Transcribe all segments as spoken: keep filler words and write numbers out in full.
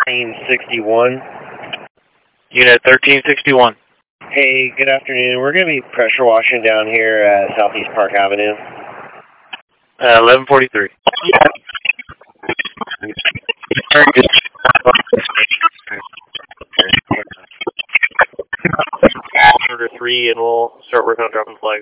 thirteen sixty-one. Unit thirteen sixty-one. Hey, good afternoon. We're going to be pressure washing down here at Southeast Park Avenue. Uh, eleven forty-three. Order three, and we'll start working on dropping flags.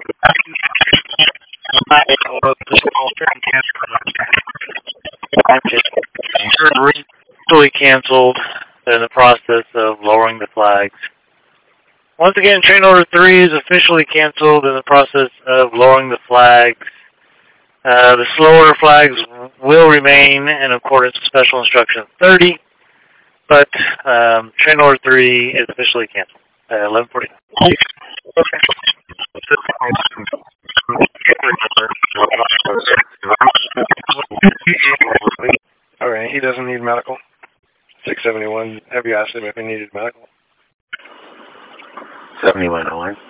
Officially canceled. They're in the process of lowering the flags. Once again, train order three is officially canceled in the process of lowering the flags. Uh, the slow order flags will remain in accordance with Special Instruction thirty, but um, train order three is officially canceled at eleven forty. All right, he doesn't need medical. six seventy-one, have you asked him if he needed medical? seventy-one oh one.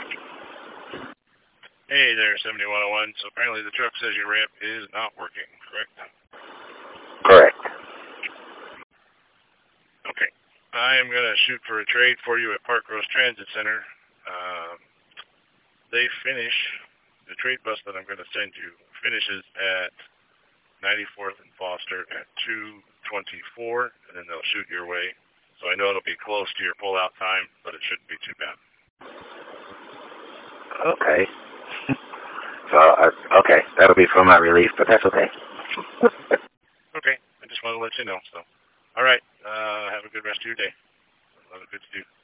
Hey there, seventy-one oh one. So apparently the truck says your ramp is not working, correct? Correct. Okay. I am going to shoot for a trade for you at Park Rose Transit Center. Um, they finish, the trade bus that I'm going to send you finishes at ninety-fourth and Foster at two twenty-four, and then they'll shoot your way. So I know it'll be close to your pull-out time, but it shouldn't be too bad. Okay. So, uh, okay, that'll be for my relief, but that's okay. Okay, I just want to let you know. So, all right, uh, have a good rest of your day. A lot of good to do.